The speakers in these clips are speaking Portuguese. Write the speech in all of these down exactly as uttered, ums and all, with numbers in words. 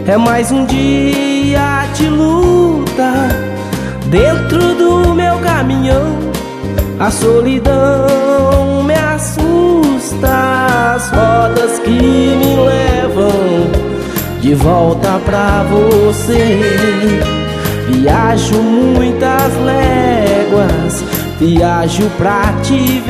É mais um dia de luta dentro do meu caminhão. A solidão me assusta, as rodas que me levam de volta pra você. Viajo muitas léguas, viajo pra te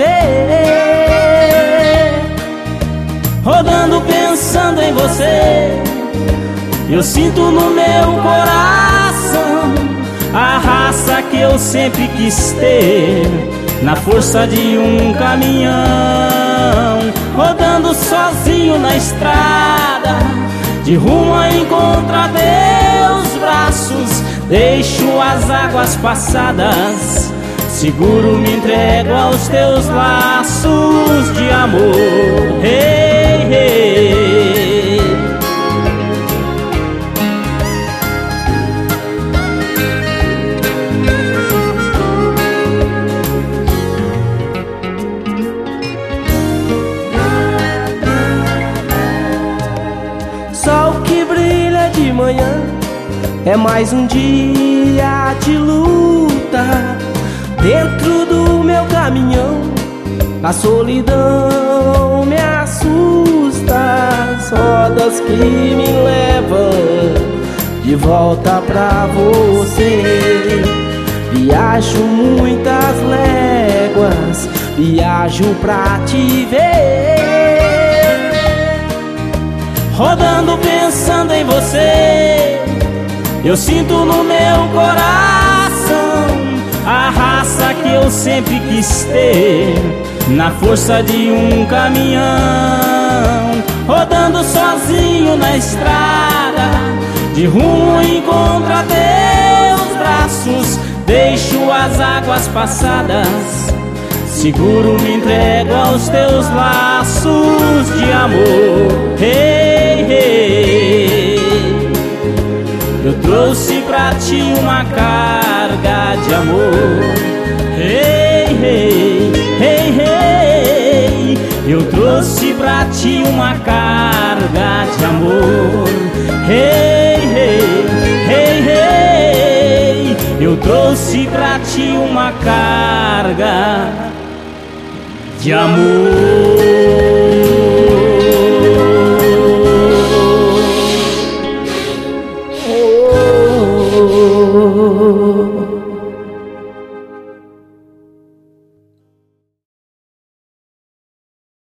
ver. Rodando pensando em você, eu sinto no meu coração a raça que eu sempre quis ter, na força de um caminhão. Rodando sozinho na estrada, de rumo a encontrar teus braços. Deixo as águas passadas, seguro me entrego aos teus laços de amor. Hey, hey. Sol que brilha de manhã, é mais um dia de luta dentro do meu caminhão. A solidão me assusta, as rodas que me levam de volta pra você. Viajo muitas léguas, viajo pra te ver. Rodando pensando em você, eu sinto no meu coração a raça que eu sempre quis ter, na força de um caminhão. Rodando sozinho na estrada, de rumo encontrar teus braços. Deixo as águas passadas, seguro me entrego aos teus laços de amor. Hey, hey. Eu trouxe pra ti uma carga de amor. Hey, hey, hey, hey. Eu trouxe pra ti uma carga de amor. Hey, hey, hey, hey. Eu trouxe pra ti uma carga de amor.